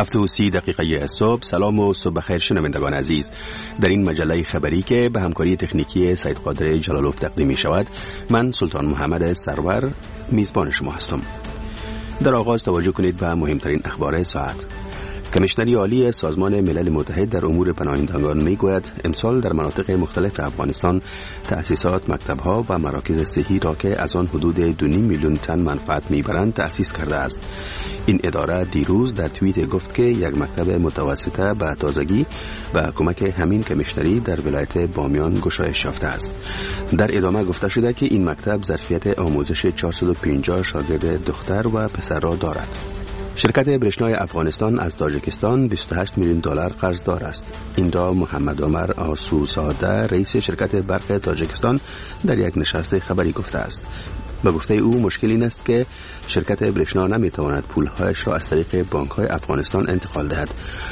7:30 صبح. سلام و صبح بخیر شنوندگان عزیز. در این مجله خبری که به همکاری تکنیکی سید قادر جلالوف تقدیم می شود، من سلطان محمد سرور میزبان شما هستم. در آغاز توجه کنید به مهمترین اخبار ساعت. کمیشنری عالی سازمان ملل متحد در امور پناهندگان میگوید امسال در مناطق مختلف افغانستان تأسیسات، مکتب‌ها و مراکز صحی را که از آن حدود 2.5 میلیون تن منفعت میبرند تأسیس کرده است. این اداره دیروز در توییت گفت که یک مکتب متوسطه به تازگی و کمک همین کمیشنری در ولایت بامیان گشایش یافته است. در ادامه گفته شده که این مکتب ظرفیت آموزش 450 شاگرد دختر و پسر را دارد. شرکت برشنای افغانستان از تاجیکستان 28 میلیون دلار قرضدار است. این را محمد عمر آسوزاده رئیس شرکت برق تاجیکستان در یک نشست خبری گفته است. به گفته او مشکل این است که شرکت برشنا نمیتواند پولهایش را از طریق بانک‌های افغانستان انتقال دهد.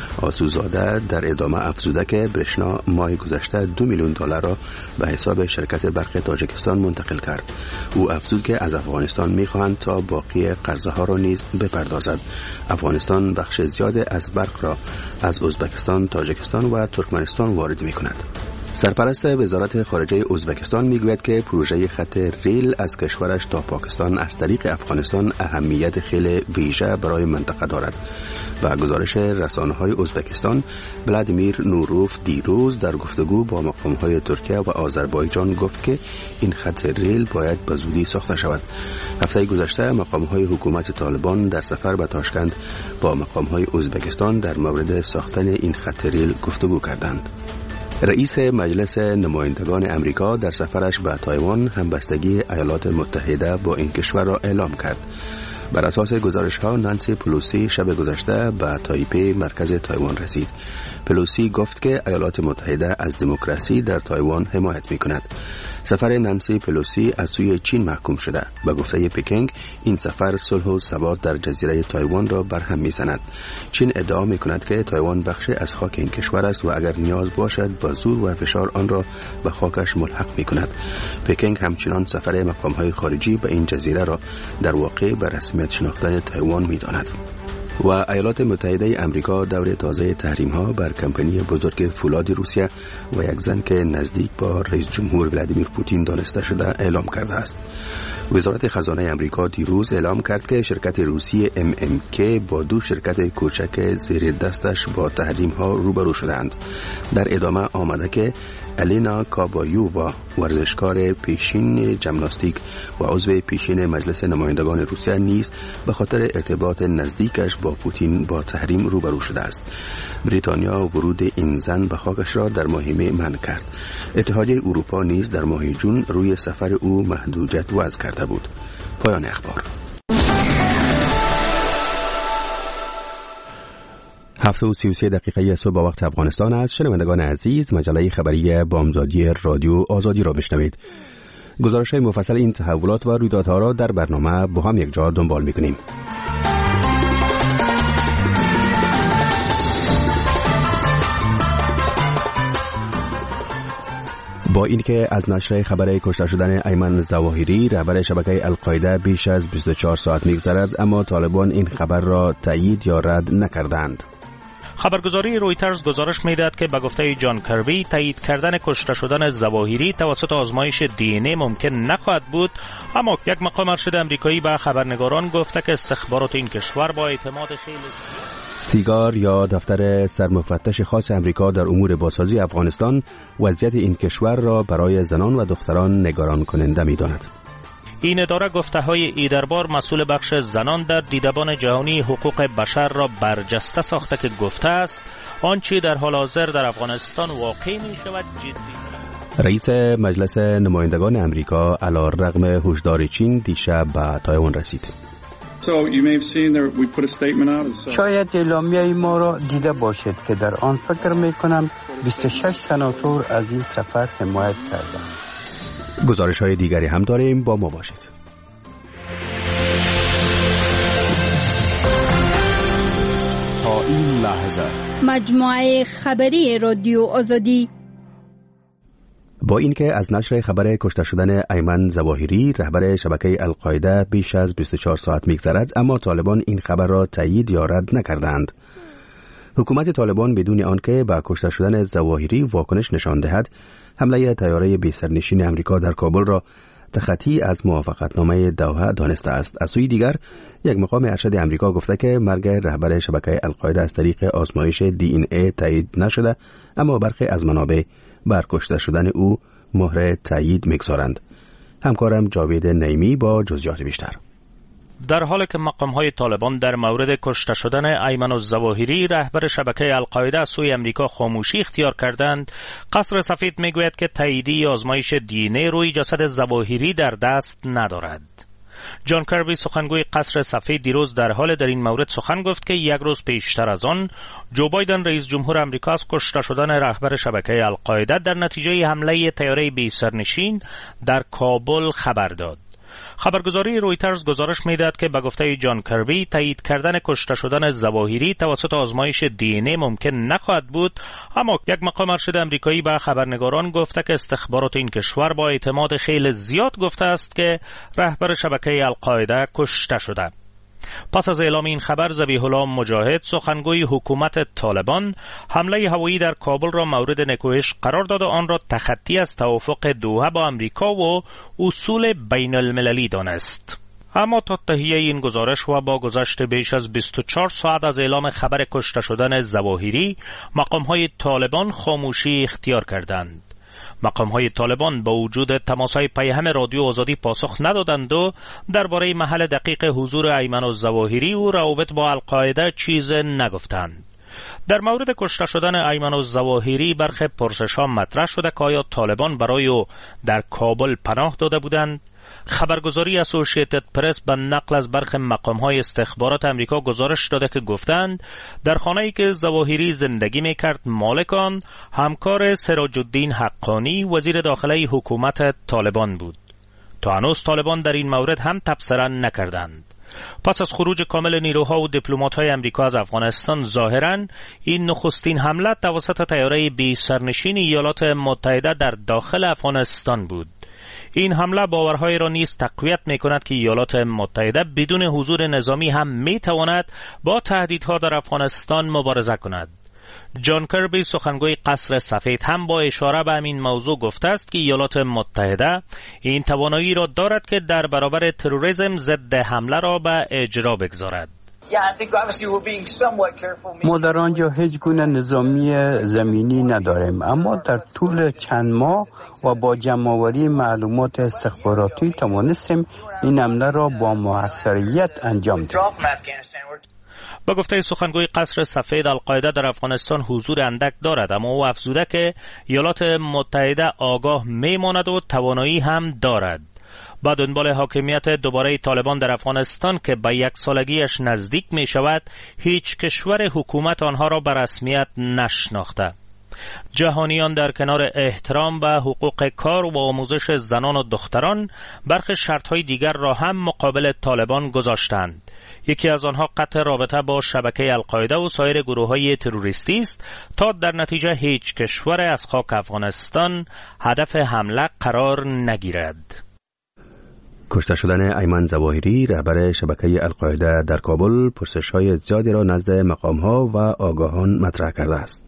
آسوزاده در ادامه افزوده که برشنا ماه گذشته 2 میلیون دلار را به حساب شرکت برق تاجیکستان منتقل کرد. او افزود که از افغانستان می‌خواهند تا باقی قرضها را نیز بپردازد. افغانستان بخش زیاد از برق را از ازبکستان، تاجیکستان و ترکمنستان وارد می‌کند. سرپرست وزارت خارجه ازبکستان میگوید که پروژه خط ریل از کشورش تا پاکستان از طریق افغانستان اهمیت خیلی ویژه برای منطقه دارد. و گزارش رسانه‌های ازبکستان، ولادیمیر نوروف دیروز در گفتگو با مقام‌های ترکیه و آذربایجان گفت که این خط ریل باید به زودی ساخته شود. هفته گذشته مقام‌های حکومت طالبان در سفر به تاشکند با مقام‌های ازبکستان در مورد ساختن این خط ریل گفتگو کردند. رئیس مجلس نمایندگان امریکا در سفرش به تایوان همبستگی ایالات متحده با این کشور را اعلام کرد. بر اساس گزارش‌ها نانسی پلوسی شب گذشته به تایپی مرکز تایوان رسید. پلوسی گفت که ایالات متحده از دموکراسی در تایوان حمایت می‌کند. سفر نانسی پلوسی از سوی چین محکوم شده. به گفته پکینگ این سفر صلح و ثبات در جزیره تایوان را برهم می‌زند. چین ادعا می‌کند که تایوان بخشی از خاک این کشور است و اگر نیاز باشد با زور و فشار آن را به خاکش ملحق می‌کند. پکینگ همچنان سفر مقام‌های خارجی به این جزیره را در واقع به رسمیت شناختن تایوان می‌داند. و ایالات متحده امریکا دور تازه تحریم‌ها بر کمپانی بزرگ فولاد روسیه و یک زن که نزدیک با رئیس جمهور ولادیمیر پوتین دانسته شده اعلام کرده است. وزارت خزانه امریکا دیروز اعلام کرد که شرکت روسی MMK با 2 شرکت کوچک زیر دستش با تحریم‌ها روبرو شدند. در ادامه آمده که الینا کابایووا، ورزشکار پیشین ژیمناستیک و عضو پیشین مجلس نمایندگان روسیه نیز به خاطر ارتباط نزدیکش با پوتین با تحریم روبرو شده است. بریتانیا ورود این زن به خاکش را در ماه می منع کرد. اتحادیه اروپا نیز در ماه جون روی سفر او محدودیت وضع کرده بود. پایان اخبار. 7:33 صبح وقت افغانستان است. شنوندگان عزیز، مجله خبری بامدادی رادیو آزادی را بشنوید. گزارش‌های مفصل این تحولات و رویدادها را در برنامه با هم یک جا دنبال می‌کنیم. با اینکه از نشر خبر کشته شدن ایمن ظواهری رهبر شبکه القاعده بیش از 24 ساعت می‌گذرد، اما طالبان این خبر را تایید یا رد نکردند. خبرگزاری رویترز گزارش می‌دهد که به گفته جان کربی تایید کردن کشته شدن ظواهری توسط آزمایش DNA ممکن نخواهد بود، اما یک مقام ارشد آمریکایی به خبرنگاران گفته که استخبارات این کشور با اعتماد خیلی سیگار یا دفتر سرمفتش خاص امریکا در امور بازسازی افغانستان وضعیت این کشور را برای زنان و دختران نگران کننده می‌داند. این اداره گفته‌های ایدربار مسئول بخش زنان در دیدبان جهانی حقوق بشر را برجسته ساخته که گفته است آنچه در حال حاضر در افغانستان واقع می‌شود جدی. رئیس مجلس نمایندگان امریکا علی‌رغم هشدار چین دیشب به تایوان رسید. شاید اعلامیه ما را دیده باشید که در آن فکر می‌کنم 26 سناتور از این سفر حمایت کردند. گزارش‌های دیگری هم داریم، با ما باشید. تا این لحظه مجموعه خبری رادیو آزادی. با اینکه از نشر خبر کشته شدن ایمن ظواهری رهبر شبکه القاعده بیش از 24 ساعت می‌گذرد، اما طالبان این خبر را تایید یا رد نکردند. حکومت طالبان بدون آنکه با کشته شدن ظواهری واکنش نشان دهد، حمله طیاره بی سرنشین امریکا در کابل را تخطی از موافقتنامه دوحه دانسته است. از سوی دیگر، یک مقام ارشد امریکا گفته که مرگ رهبر شبکه القاعده از طریق آزمایش DNA تایید نشده، اما برخی از منابع بر کشته شدن او مهر تایید می‌گذارند. همکارم جاوید نعیمی با جزئیات بیشتر. در حالی که مقام‌های طالبان در مورد کشته شدن ایمن الظواهری رهبر شبکه القاعده از سوی امریکا خاموشی اختیار کردند، قصر سفید میگوید که تاییدی آزمایش DNA روی جسد ظواهری در دست ندارد. جان کربی سخنگوی قصر سفید دیروز در این مورد سخن گفت که یک روز پیشتر از آن جو بایدن رئیس جمهور امریکا از کشته شدن رهبر شبکه القاعده در نتیجه حمله طیاره بی سرنشین در کابل خبر داد. خبرگزاری رویترز گزارش می‌دهد که به گفته جان کربی تایید کردن کشته شدن ظواهری توسط آزمایش DNA ممکن نخواهد بود، اما یک مقام ارشد آمریکایی به خبرنگاران گفته که استخبارات این کشور با اعتماد خیلی زیاد گفته است که رهبر شبکه القاعده کشته شده. پس از اعلام این خبر، ذبیح الله مجاهد سخنگوی حکومت طالبان حمله هوایی در کابل را مورد نکوهش قرار داد و آن را تخطی از توافق دوحه با امریکا و اصول بین المللی دانست. اما تا تهیه این گزارش و با گذشت بیش از 24 ساعت از اعلام خبر کشته شدن ظواهری، مقام‌های طالبان خاموشی اختیار کردند. مقام‌های طالبان با وجود تماس‌های پیهم رادیو آزادی پاسخ ندادند و درباره محل دقیق حضور ایمن الظواهری و روابط با القاعده چیز نگفتند. در مورد کشته شدن ایمن الظواهری برخی پرسش‌ها مطرح شده که آیا طالبان برای او در کابل پناه داده بودند؟ خبرگزاری اسوسییتد پرس به نقل از برخی مقام‌های استخبارات امریکا گزارش داده که گفتند در خانه‌ای که ظواهری زندگی می‌کرد مالک آن همکار سراج الدین حقانی وزیر داخلی حکومت طالبان بود. تا هنوز طالبان در این مورد هم تبصره نکردند. پس از خروج کامل نیروها و دیپلمات‌های امریکا از افغانستان، ظاهراً این نخستین حمله توسط طیاره بی سرنشین ایالات متحده در داخل افغانستان بود. این حمله باورهای را نیز تقویت می‌کند که ایالات متحده بدون حضور نظامی هم می‌تواند با تهدیدها در افغانستان مبارزه کند. جان کربی سخنگوی قصر سفید هم با اشاره به همین موضوع گفته است که ایالات متحده این توانایی را دارد که در برابر تروریسم ضد حمله را به اجرا بگذارد. ما در آنجا هیچ گونه نظامی زمینی نداریم، اما در طول چند ماه و با جمع‌آوری معلومات استخباراتی توانستیم این حمله را با موثریت انجام دهیم. با گفته سخنگوی قصر سفید، القاعده در افغانستان حضور اندک دارد، اما او افزوده که ایالات متحده آگاه میماند و توانایی هم دارد. با دنبال حاکمیت دوباره طالبان در افغانستان که به 1 سالگیش نزدیک می شود، هیچ کشور حکومت آنها را به رسمیت نشناخته. جهانیان در کنار احترام به حقوق کار و آموزش زنان و دختران، برخی شرطهای دیگر را هم مقابل طالبان گذاشتند. یکی از آنها قطع رابطه با شبکه القاعده و سایر گروه‌های تروریستی است تا در نتیجه هیچ کشور از خاک افغانستان هدف حمله قرار نگیرد. کشته شدن ایمن ظواهری رهبر شبکه القاعده در کابل پرسش‌های زیادی را نزد مقام‌ها و آگاهان مطرح کرده است.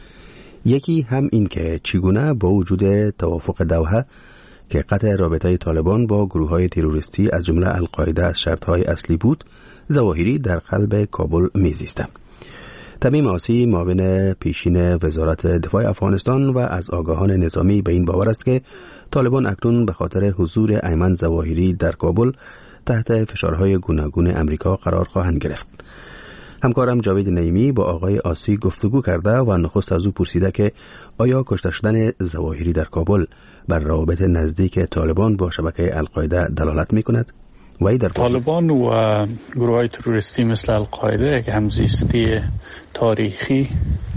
یکی هم این که چگونه با وجود توافق دوحه که قطع رابطه طالبان با گروه‌های تروریستی از جمله القاعده از شرط‌های اصلی بود، ظواهری در قلب کابل میزیسته. تمیم آسی معاون پیشین وزارت دفاع افغانستان و از آگاهان نظامی به این باور است که طالبان اکنون به خاطر حضور ایمن ظواهری در کابل تحت فشارهای گوناگون امریکا قرار خواهند گرفت. همکارم جاوید نعیمی با آقای آسی گفتگو کرده و نخست از او پرسیده که آیا کشته شدن ظواهری در کابل بر روابط نزدیک طالبان با شبکه القاعده دلالت می‌کند؟ طالبان و گروه‌های تروریستی مثل القاعده یک همزیستی تاریخی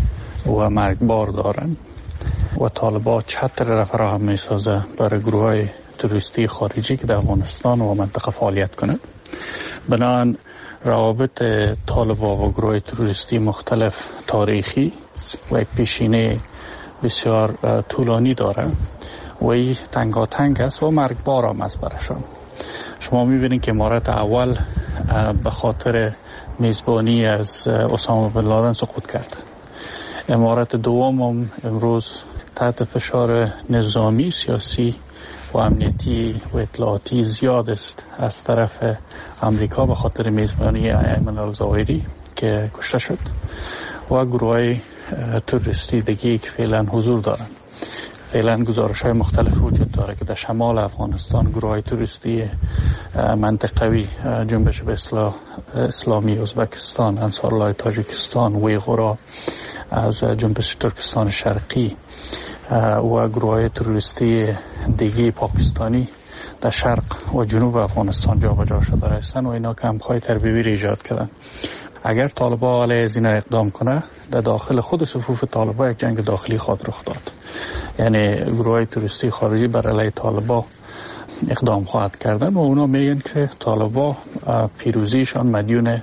و مرگبار دارند و طالبان چتر را فراهم می‌سازه برای گروه‌های تروریستی خارجی که در افغانستان و منطقه فعالیت کنند. بنابراین روابط طالبان و گروه‌های تروریستی مختلف تاریخی و یک پیشینه بسیار طولانی دارند و این تنگاتنگ است و مرگبار هم است برایشان. شما می‌بینید که امارات اول به خاطر میزبانی از اسامه بن لادن سقوط کرد. امارت دوم هم امروز تحت فشار نظامی، سیاسی و امنیتی و اطلاعاتی زیاد است از طرف امریکا به خاطر میزبانی ایمن الظاهری که کشته شد و گروه تروریستی دیگه که فعلا حضور دارند. فعلا گزارش‌های مختلف وجود داره که در شمال افغانستان گروه تروریستی منطقوی جنبش به اسلامی ازبکستان، انصارالله تاجیکستان، ویغورا از جنبش ترکستان شرقی و گروه تروریستی دیگه پاکستانی در شرق و جنوب افغانستان جابجا شده هستند و اینا کمپ‌های تربیوی را ایجاد کردن. اگر طالبان علیه از اینا اقدام کنه، در داخل خود صفوف طالبان یک جنگ داخلی خود رخ داد. یعنی گروه تروریستی خارجی بر علیه طالبان اقدام خواهد کردن و اونا میگن که طالبان پیروزیشان مدیون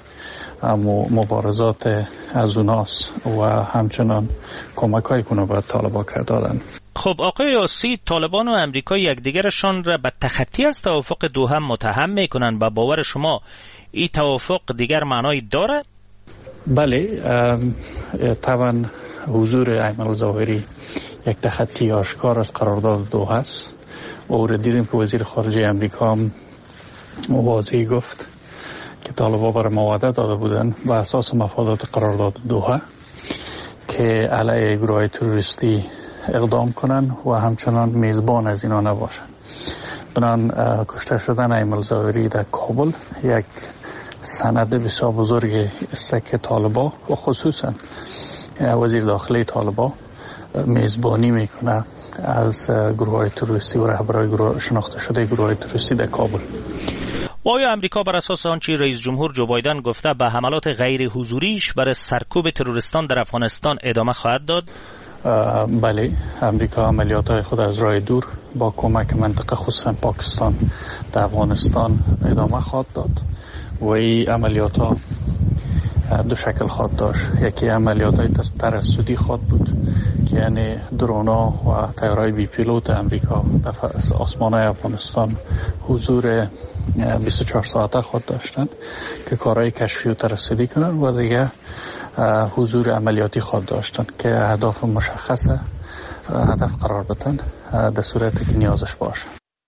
مبارزات از اوناست و همچنان کمک‌های کنه به طالبان کردن. خب آقای یاسی، طالبان و امریکا یکدیگرشان را به تخطی از توافق دوحه متهم میکنن و باور شما این توافق دیگر معنایی داره؟ بله، طبعا حضور ایمن الظاهری یک تخطی آشکار از قرارداد دوحه است. او را دیدیم که وزیر خارجه امریکا هم واضح گفت که طالبان برای ما وعده داده بودن به اساس مفادات قرارداد دوحه که علیه گروه تروریستی اقدام کنن و همچنان میزبان از اینا نباشن. بنان کشته شدن ایمن الظاهری در کابل یک سند بسیار بزرگ است که طالبان و خصوصا وزیر داخلی طالبان میزبانی میکنه از گروه تروریستی و رهبرای گروه شناخته شده گروه تروریستی در کابل. آیا امریکا بر اساس آنچه رئیس جمهور جو بایدن گفته به حملات غیر حضوریش برای سرکوب تروریستان در افغانستان ادامه خواهد داد؟ بله، امریکا عملیات‌های خود از راه دور با کمک منطقه خصوصا پاکستان در افغانستان ادامه خواهد داد و این عملیات‌ها دو شکل خواهد داشت. یکی عملیات‌های ترصدی خواهد بود که یعنی درونا و طیاره‌های بی پیلوت امریکا در آسمان‌های افغانستان حضور 24 ساعته خواهد داشتند که کارهای کشفی و ترصدی کنند و دیگه حضور عملیاتی خواهد داشتند که اهداف مشخص هدف قرار بدن در صورتی که نیازش باشه.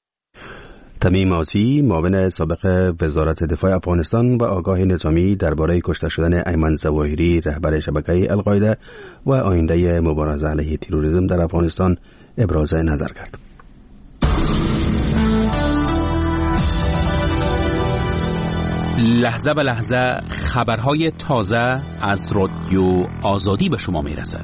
تمیم آسی، معاون سابق وزارت دفاع افغانستان و آگاه نظامی درباره کشته شدن ایمن ظواهری رهبر شبکه القاعده و آینده مبارزه علیه تروریسم در افغانستان ابراز نظر کرد. لحظه به لحظه خبرهای تازه از رادیو آزادی به شما میرسد.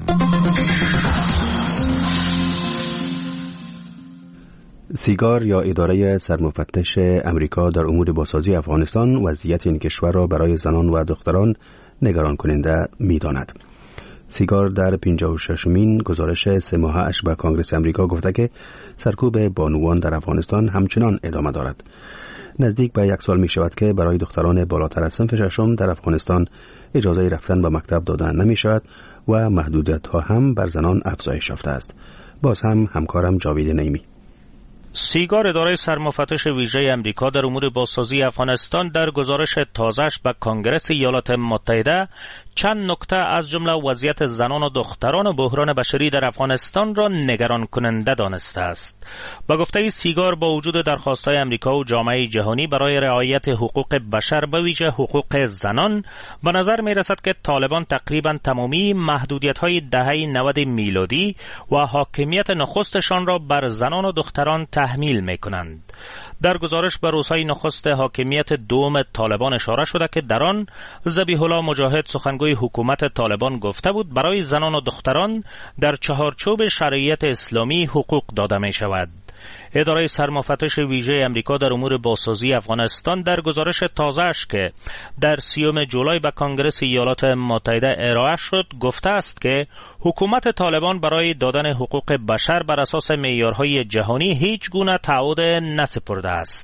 سیگار یا اداره سرمفتش امریکا در امور بازسازی افغانستان وضعیت این کشور را برای زنان و دختران نگران کننده می‌داند. سیگار در 56مین گزارش 3 ماهه اش به کنگره امریکا گفته که سرکوب بانوان در افغانستان همچنان ادامه دارد. نزدیک به 1 سال می شود که برای دختران بالاتر از صنف 6 در افغانستان اجازه رفتن به مکتب دادن نمی شود و محدودیت ها هم بر زنان افزایش یافته است. باز هم همکارم جاوید نیمی. سیگار اداره سرمفتش ویژه امریکا در امور بازسازی افغانستان در گزارش تازه‌اش به کنگره ایالات متحده چند نکته از جمله وضعیت زنان و دختران و بحران بشری در افغانستان را نگران کننده دانسته است. با گفته سیگار با وجود درخواست‌های امریکا و جامعه جهانی برای رعایت حقوق بشر به ویژه حقوق زنان، به نظر می‌رسد که طالبان تقریباً تمامی محدودیت‌های دهه 90 میلادی و حاکمیت نخستشان را بر زنان و دختران تحمیل می‌کنند. در گزارش به روزهای نخست حاکمیت دوم طالبان اشاره شده که در آن ذبیح الله مجاهد سخنگوی حکومت طالبان گفته بود برای زنان و دختران در چهارچوب شریعت اسلامی حقوق داده می شود. اداره سرمفتش ویژه امریکا در امور بازسازی افغانستان در گزارش تازه‌اش که در 30 جولای به کنگره ایالات متحده ارائه شد گفته است که حکومت طالبان برای دادن حقوق بشر بر اساس معیارهای جهانی هیچ گونه تعهد نسپرده است.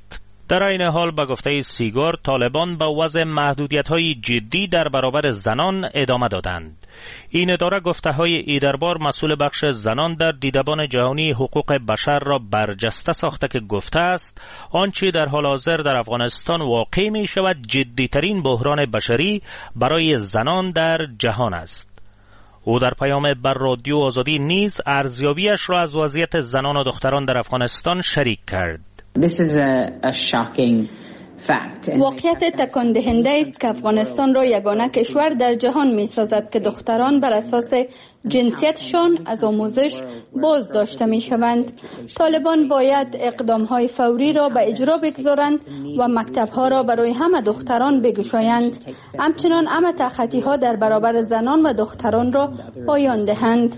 در این حال به گفته سیگار، طالبان به وضع محدودیت‌های جدی در برابر زنان ادامه دادند. این اداره گفته‌های ایدربار مسئول بخش زنان در دیدبان جهانی حقوق بشر را برجسته ساخته که گفته است آنچه در حال حاضر در افغانستان واقع می شود جدی‌ترین بحران بشری برای زنان در جهان است. او در پیام بر رادیو آزادی نیز ارزیابیش را از وضعیت زنان و دختران در افغانستان شریک کرد. واقعیت تکان دهنده است که افغانستان را یگانه کشور در جهان می سازد که دختران بر اساس جنسیتشان از آموزش باز داشته می شوند. طالبان باید اقدامهای فوری را به اجرا بگذارند و مکتبها را برای همه دختران بگشایند. همچنان همه تخطی‌ها در برابر زنان و دختران را پایان دهند.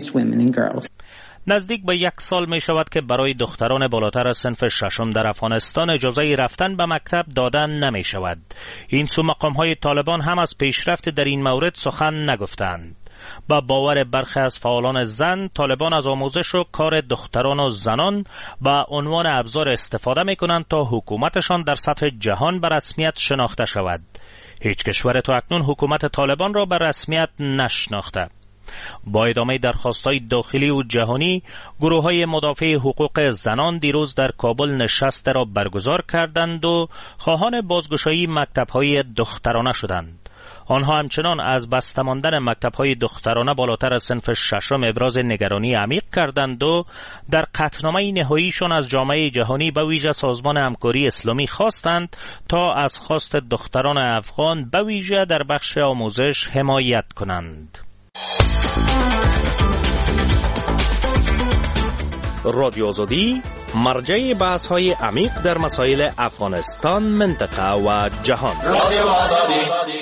نزدیک به 1 سال می شود که برای دختران بالاتر از صنف 6 در افغانستان اجازه رفتن به مکتب دادن نمی شود. این سو مقام های طالبان هم از پیشرفت در این مورد سخن نگفتند. با باور برخی از فعالان زن، طالبان از آموزش و کار دختران و زنان با عنوان ابزار استفاده می کنند تا حکومتشان در سطح جهان به رسمیت شناخته شود. هیچ کشور تا اکنون حکومت طالبان را به رسمیت نشناخته. با ادامه درخواست‌های داخلی و جهانی، گروه‌های مدافع حقوق زنان دیروز در کابل نشست را برگزار کردند و خواهان بازگشایی مکتب‌های دخترانه شدند. آنها همچنان از بسته ماندن مکتب‌های دخترانه بالاتر از صنف 6 ابراز نگرانی عمیق کردند و در قطعنامه نهاییشان از جامعه جهانی به ویژه سازمان همکاری اسلامی خواستند تا از خواست دختران افغان به ویژه در بخش آموزش حمایت کنند. رادیو آزادی مرجع بحث‌های عمیق در مسائل افغانستان، منطقه و جهان. رادیو آزادی.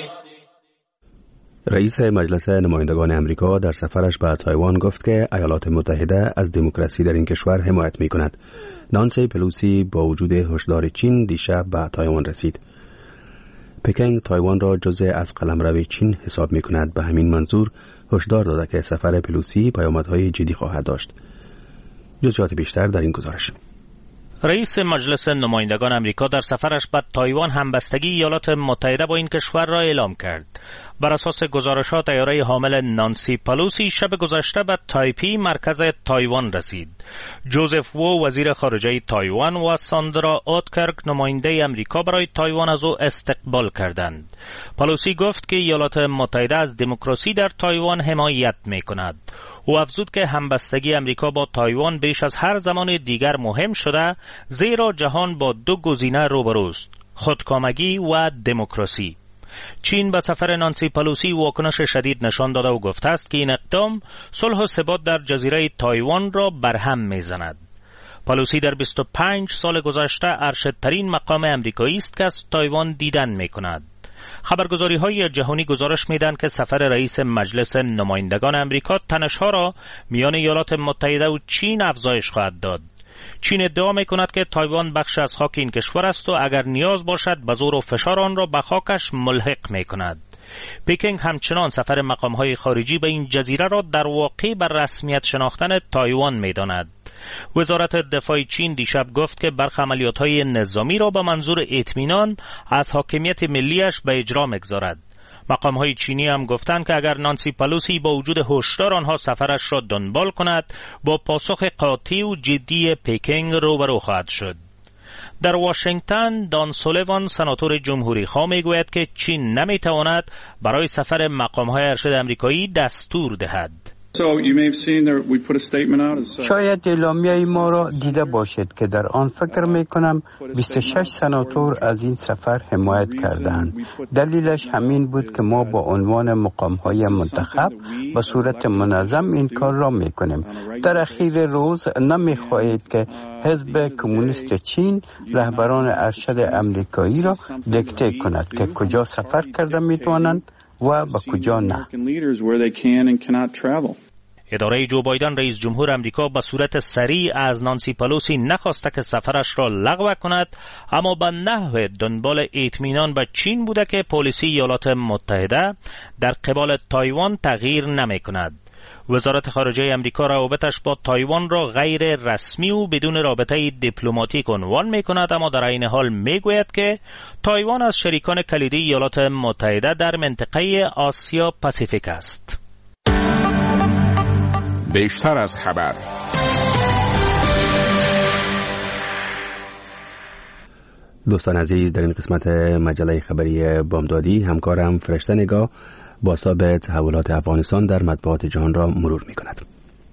رئیس مجلس نمایندگان امریکا در سفرش به تایوان گفت که ایالات متحده از دموکراسی در این کشور حمایت می‌کند. نانسی پلوسی با وجود هشدار چین دیشب به تایوان رسید. پکینگ تایوان را جزء از قلمرو چین حساب می‌کند. به همین منظور هشدار داده که سفر پلوسی پیامدهای جدی خواهد داشت. جزئیات بیشتر در این گزارش. رئیس مجلس نمایندگان امریکا در سفرش به تایوان همبستگی ایالات متحده با این کشور را اعلام کرد. بر اساس گزارشات طیاره حامل نانسی پلوسی شب گذشته به تایپی مرکز تایوان رسید. جوزف وو وزیر خارجه تایوان و ساندرا اوتکرک نماینده امریکا برای تایوان از او استقبال کردند. پلوسی گفت که ایالات متحده از دموکراسی در تایوان حمایت می‌کند. او افزود که همبستگی امریکا با تایوان بیش از هر زمان دیگر مهم شده، زیرا جهان با 2 گزینه روبروست: خودکامگی و دموکراسی. چین به سفر نانسی پلوسی واکنش شدید نشان داده و گفته است که این اقدام صلح و ثبات در جزیره تایوان را برهم می‌زند. پلوسی در 25 سال گذشته ارشدترین مقام امریکایی است که از تایوان دیدن می‌کند. خبرگزاری‌های جهانی گزارش می‌دهند که سفر رئیس مجلس نمایندگان امریکا تنش‌ها را میان ایالات متحده و چین افزایش خواهد داد. چین ادعا می‌کند که تایوان بخش از خاک این کشور است و اگر نیاز باشد به زور و فشار آن را به خاکش ملحق می‌کند. پکینگ همچنان سفر مقام‌های خارجی به این جزیره را در واقع بر رسمیت شناختن تایوان می‌داند. وزارت دفاع چین دیشب گفت که برخی عملیات‌های نظامی را به منظور اطمینان از حاکمیت ملیش به اجرا می‌گذارد. مقام‌های چینی هم گفتند که اگر نانسی پلوسی با وجود هشدار آنها سفرش را دنبال کند، با پاسخ قاطع و جدی پکینگ روبرو خواهد شد. در واشنگتن دان سولیوان سناتور جمهوری خواه میگوید که چین نمیتواند برای سفر مقام‌های ارشد آمریکایی دستور دهد. شاید اعلامیه ما را دیده باشید که در آن فکر میکنم 26 سناتور از این سفر حمایت کردند. دلیلش همین بود که ما با عنوان مقام‌های منتخب به صورت منظم این کار را میکنیم. در اخیر روز نمیخواهید که حزب کمونیست چین رهبران ارشد آمریکایی را دیکته کند که کجا سفر کرده میتوانند و به کجا نه. اداره جو بایدن رئیس جمهور امریکا به صورت سریع از نانسی پلوسی نخواسته که سفرش را لغو کند، اما به نحو دنبال اطمینان به چین بوده که پالیسی ایالات متحده در قبال تایوان تغییر نمی کند. وزارت خارجه امریکا روابطش با تایوان را غیر رسمی و بدون رابطه دیپلماتیک عنوان می‌کند، اما در عین حال می‌گوید که تایوان از شریکان کلیدی ایالات متحده در منطقه آسیا پاسیفیک است. بیشتر از خبر. دوستان عزیز، در این قسمت مجله خبری بامدادی همکارم فرشته نگاه بازتاب تحولات افغانستان در مطبوعات جهان را مرور می کند.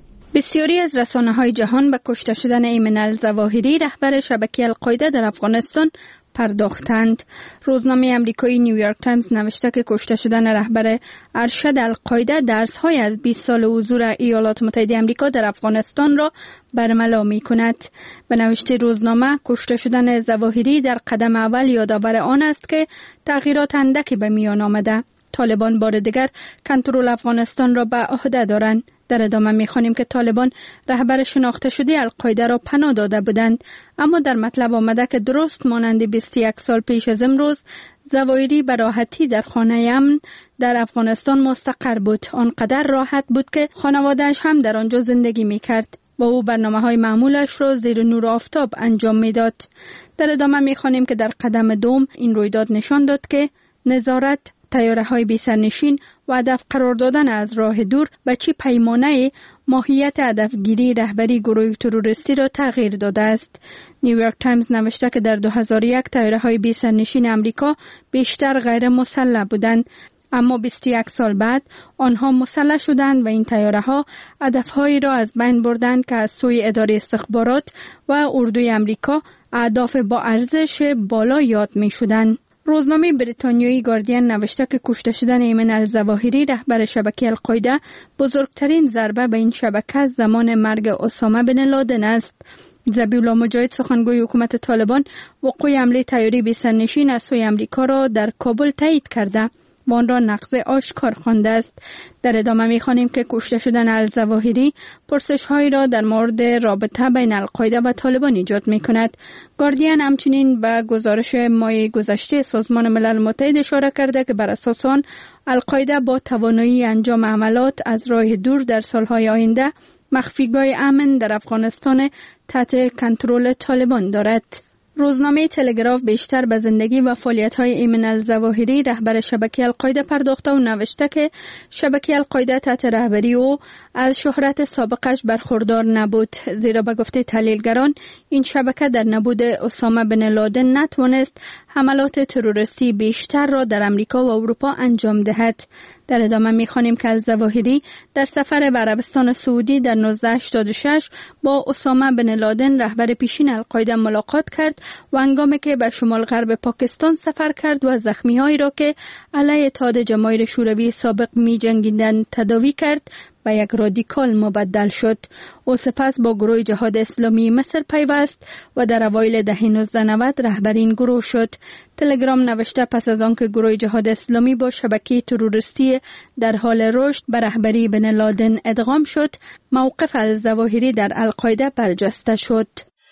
بسیاری از رسانه‌های جهان به کشته شدن ایمن الظواهری رهبر شبکه القاعده در افغانستان پرداختند. روزنامه آمریکایی نیویورک تایمز نوشته که کشته شدن رهبر ارشد القاعده درس‌های از 20 سال حضور ایالات متحده آمریکا در افغانستان را برملا می‌کند. به نوشته روزنامه، کشته شدن ظواهری در قدم اول یادآور آن است که تغییرات اندکی به میان آمده. طالبان بار دیگر کنترل افغانستان را به عهده دارند. در ادامه می‌خوانیم که طالبان رهبر شناخته شده القاعده را پناه داده بودند، اما در مطلب آمده که درست مانند 21 سال پیش از امروز ظواهری به راحتی در خانه امن در افغانستان مستقر بود. آنقدر راحت بود که خانواده‌اش هم در آنجا زندگی می‌کرد و او برنامه‌های معمولش را زیر نور آفتاب انجام می‌داد. در ادامه می‌خوانیم که در قدم دوم این رویداد نشان داد که نظارت، طیاره‌های بی‌سرنشین و هدف قرار دادن از راه دور به چه پیمانه ماهیت هدفگیری رهبری گروه تروریستی را تغییر داده است. نیویورک تایمز نوشته که در 2001 طیاره‌های بی‌سرنشین آمریکا بیشتر غیر مسلح بودند، اما 21 سال بعد آنها مسلح شدند و این طیاره‌ها هدف‌هایی را از بین بردند که از سوی اداره استخبارات و اردوی آمریکا اهداف با ارزش بالا یاد می‌شدند. روزنامه بریتانیایی گاردین نوشته که کشته شدن ایمن الظواهری رهبر شبکه القاعده بزرگترین ضربه به این شبکه زمان مرگ اسامه بن لادن است. ذبیح مجاهد سخنگوی حکومت طالبان وقوع حمله طیاره بی‌سرنشین از سوی آمریکا را در کابل تایید کرده و آن را نقض آشکار خوانده است. در ادامه می‌خوانیم که کشته شدن الظواهری پرسش‌هایی را در مورد رابطه بین القاعده و طالبان ایجاد می‌کند. گاردین همچنین به گزارش ماه گذشته سازمان ملل متحد اشاره کرده که بر اساس آن القاعده با توانایی انجام عملات از راه دور در سال‌های آینده مخفیگاه امن در افغانستان تحت کنترل طالبان دارد. روزنامه تلگراف بیشتر به زندگی و فعالیت‌های ایمن الظواهری رهبر شبکه القاعده پرداخته و نوشته که شبکه القاعده تحت رهبری او از شهرت سابقش برخوردار نبود، زیرا به گفته تحلیلگران این شبکه در نبود اسامه بن لادن نتوانست حملات تروریستی بیشتر را در امریکا و اروپا انجام دهد. در ادامه می‌خوانیم که الظواهری در سفر به عربستان سعودی در 1986 با اسامه بن لادن رهبر پیشین القاعده ملاقات کرد و هنگامی که به شمال غرب پاکستان سفر کرد و زخمی‌هایی را که علیه اتحاد جماهیر شوروی سابق می‌جنگیدند تداوی کرد و یک رادیکال مبدل شد. او سپس با گروه جهاد اسلامی مصر پیوست و در اوایل دهه 1990 رهبر این گروه شد. تلگرام نوشته پس از آنکه گروه جهاد اسلامی با شبکه تروریستی در حال رشد به رهبری بن لادن ادغام شد، موقف الظواهری در القاعده برجسته شد.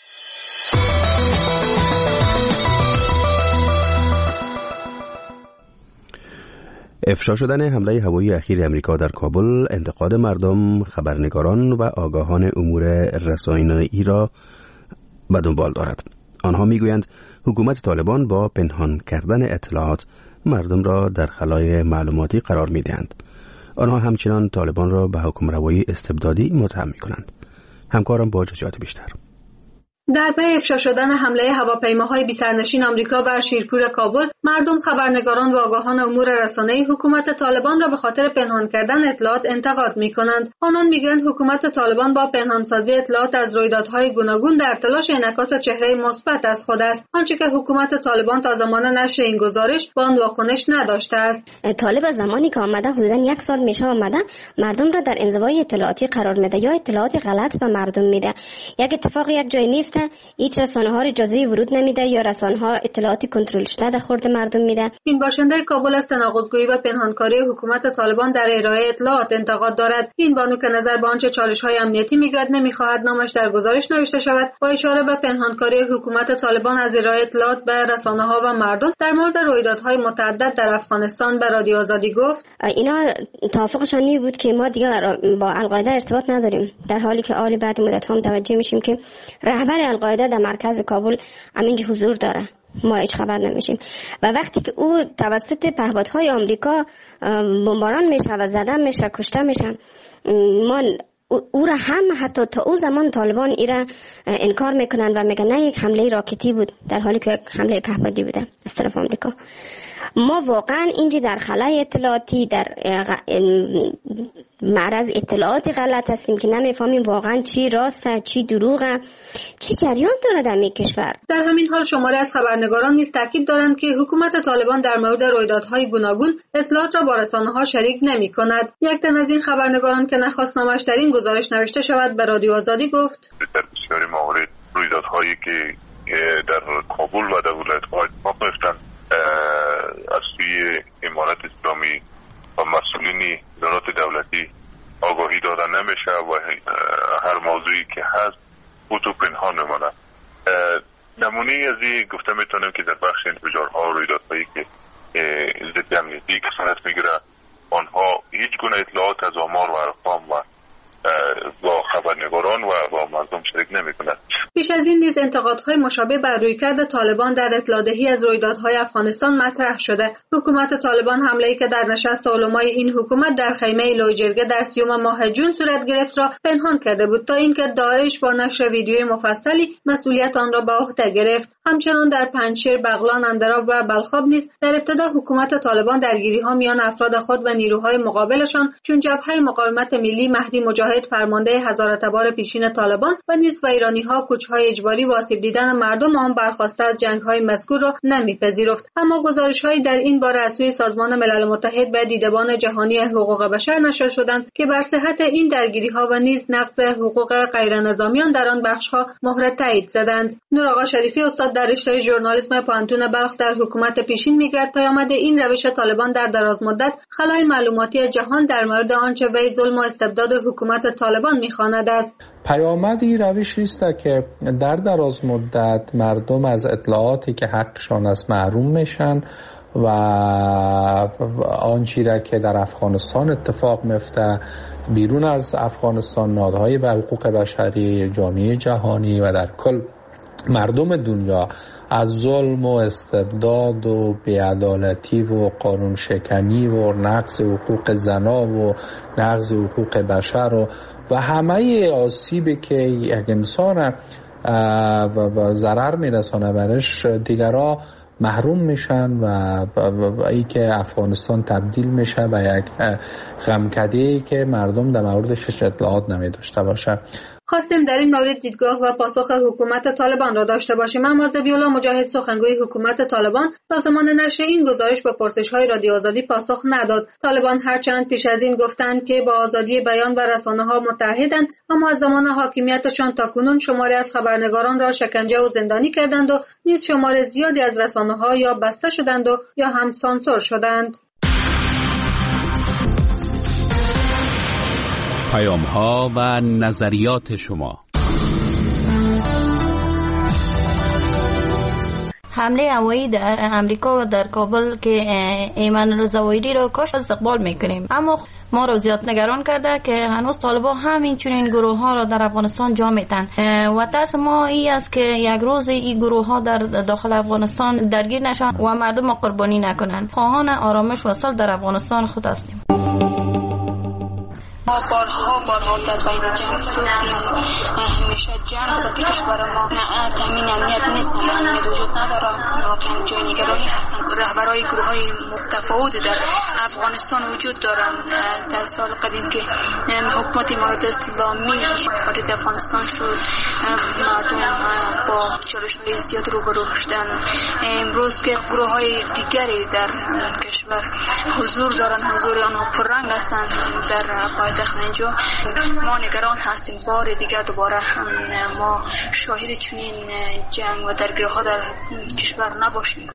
افشا شدن حمله هوایی اخیر امریکا در کابل انتقاد مردم، خبرنگاران و آگاهان امور رسانه‌ای را به دنبال دارد. آنها میگویند حکومت طالبان با پنهان کردن اطلاعات مردم را در خلای معلوماتی قرار می‌دهند. آنها همچنان طالبان را به حکمروایی استبدادی متهم می‌کنند. همکارم با جزئیات بیشتر. در پی افشا شدن حمله هواپیماهای بی‌سرنشین آمریکا بر شیرپور کابل، مردم، خبرنگاران و آگاهان امور رسانه‌ای حکومت طالبان را به خاطر پنهان کردن اطلاعات انتقاد می‌کنند. آنان می‌گویند حکومت طالبان با پنهانسازی اطلاعات از رویدادهای گوناگون در تلاش انعکاس چهره مثبت از خود است، آنچه که حکومت طالبان تا زمان نشر این گزارش با آن واکنش نداشته است. طالب از زمانی که آمده حدوداً 1 سال میشه آمده مردم را در انزوای اطلاعاتی قرار میده یا اطلاعات غلط به مردم میده. یک اتفاق یک جای نیفته البته هیچ رسانه‌ها اجازه ورود نمیده یا رسانه‌ها اطلاعاتی کنترل شده در خورد مردم میده. این باشنده کابل از تناقض‌گویی و پنهانکاری حکومت طالبان در ارائه اطلاعات انتقاد دارد. این بانو که نظر به آنچه چالش‌های امنیتی میگوید نمی‌خواهد نامش در گزارش نوشته شود، با اشاره به پنهانکاری حکومت طالبان از ارائه اطلاعات به رسانه‌ها و مردم در مورد رویدادهای متعدد در افغانستان به رادیو آزادی گفت اینا توافقشان این بود که ما دیگه با القاعده ارتباط نداریم، در حالی که آلی بعد مدت هم متوجه میشیم که رهبر القاعده در مرکز کابل همینجا حضور داره، ما هیچ خبر نمیشیم. و وقتی که او توسط پهپادهای آمریکا بمباران میشه و زده میشه، کشته میشه، ما او را هم حتی تا او زمان طالبان ایرا انکار میکنن و میگن نه یک حمله راکتی بود، در حالی که یک حمله پهپادی بوده از طرف آمریکا. ما واقعا اینجا در خلای اطلاعاتی، در معرض اطلاعات غلط هستیم که نمیفهمیم واقعا چی راسته، چی دروغه، چی جریان داره در این کشور. در همین حال شماری از خبرنگاران نیز تاکید دارند که حکومت طالبان در مورد رویدادهای گوناگون اطلاعات را با رسانه‌ها شریک نمی‌کند. یک تن از این خبرنگاران که نخواست نامش در این گزارش نوشته شود به رادیو آزادی گفت در بسیاری موارد رویدادهایی که در کابل و در ولایت‌ها اتفاق می‌افتند از سوی امارت اسلامی و مسئولین ادارات دولتی آگاهی داده نمیشه و هر موضوعی که هست او تو پنهان میماند. نمونه از این گفته میتونم که در بخش انفجارها و رویدادهایی که ضد امنیتی که صورت میگیره آنها هیچ گونه اطلاعات از آمار و ارقام و با خبرنگاران و با مردم شریک نمی‌کند. پیش از این نیز انتقادهای مشابه بر رویکرد طالبان در اطلاع‌دهی از رویدادهای افغانستان مطرح شده. حکومت طالبان حمله‌ای که در نشست علمای این حکومت در خیمه لویجرگه در 30 ماه جون صورت گرفت را پنهان کرده بود تا اینکه داعش با نشر ویدیوی مفصلی مسئولیت آن را به عهده گرفت. همچنان در پنجشیر، بغلان، اندراب و بلخاب نیز در ابتدا حکومت طالبان درگیری‌ها میان افراد خود و نیروهای مقابلشان چون جبهه مقاومت ملی مهدی مجاهد فرمانده هزارتبار پیشین طالبان و نیز و ایرانی‌ها کوچ‌های اجباری و آسیب دیدن مردم آن برخواسته از جنگ‌های مذکور را نمی‌پذیرفت. اما گزارش‌هایی در این باره از سوی سازمان ملل متحد به دیدبان جهانی حقوق بشر نشر شدند که بر صحت این درگیری‌ها و نیز نقض حقوق غیرنظامیان در آن بخش‌ها مهر تایید زدند. نورآقا شریفی استاد در رشته ژورنالیسم پانتون بلخ در حکومت پیشین میگوید پیامد این روش طالبان در دراز مدت خلای معلوماتی جهان در مورد آنچه وی ظلم و استبداد حکومت طالبان می‌خواند است. پیامد این روشی است که در دراز مدت مردم از اطلاعاتی که حقشان است محروم میشن و آنچه را که در افغانستان اتفاق میفته بیرون از افغانستان، نهادهای به حقوق بشری، جامعه جهانی و در کل مردم دنیا از ظلم و استبداد و بی‌عدالتی و قانون شکنی و نقض حقوق زنا و نقض حقوق بشر و همه آسیبی که یک انسان و ضرر میرسانه برش دیگرها محروم میشن و ای که افغانستان تبدیل میشه به یک غمکده‌ای که مردم در موردش اطلاعات نمیداشته باشه. خواستیم در این مورد دیدگاه و پاسخ حکومت طالبان را داشته باشیم، اما ذبیح‌الله مجاهد سخنگوی حکومت طالبان تا زمان نشر این گزارش به پرسش‌های رادیو آزادی پاسخ نداد. طالبان هرچند پیش از این گفتند که با آزادی بیان و رسانه‌ها متحدند، اما از زمان حاکمیتشان تاکنون شماری از خبرنگاران را شکنجه و زندانی کردند و نیز شمار زیادی از رسانه‌ها یا بسته شدند و یا هم سانسور شدند. پیام‌ها و نظریات شما. حمله هوایی در امریکا در کابل که ایمن زواهری را کشت استقبال میکنیم، اما ما را زیاد نگران کرده که هنوز طالبان همینچنین گروه ها را در افغانستان جا میتن و ترس ما این است که یک روز این گروه ها در داخل افغانستان درگیر نشن و مردم قربانی نکنن. خواهان آرامش و صلح در افغانستان خود هستیم. ما بارها در بین جنگ سوختیم، همیشه جنگ در کشور ما تامین امنیت نیست، امنیت وجود نداره، واقعا جای نگرانی هستن. رهبرای گروه های متفاوت در افغانستان وجود دارند. در سال قدیم که حکومت امارت اسلامی وارد افغانستان شد، مردم با چالش‌های زیاد روبرو شدند. امروز که گروه های دیگری در کشور حضور دارند، حضور آنها پررنگ هستند در داخل اینجا ما نگران هستیم بار دیگر دوباره ما شاهد چنین جنگ و درگیری‌ها در کشور نباشیم.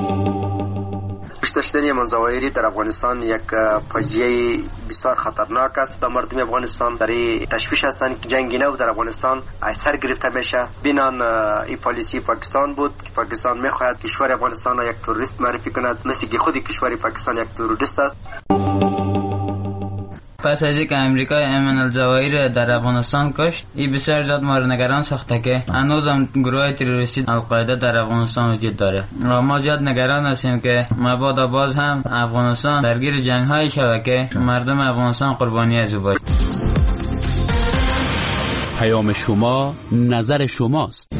کشته شدن ایمان ظواهری در افغانستان یک فاجعه بسیار خطرناک است. مردم افغانستان در تشویش هستند که جنگ نو در افغانستان سر گرفته بشه. بینان این پالیسی پاکستان بود که پاکستان میخواهد کشور افغانستان را یک تروریست معرفی کند، مثل که خود کشور پاکستان یک تروریست است. پس از اینکه امریکا ایمان الظواهری در افغانستان کشت، این بسیار زیاد ما را نگران ساخته که هنوز هم گروه تروریستی القاعده در افغانستان وجود داره و ما زیاد نگران هستیم که مبادا باز هم افغانستان درگیر جنگ‌های شود که مردم افغانستان قربانی از او باشد. پیام شما، نظر شماست.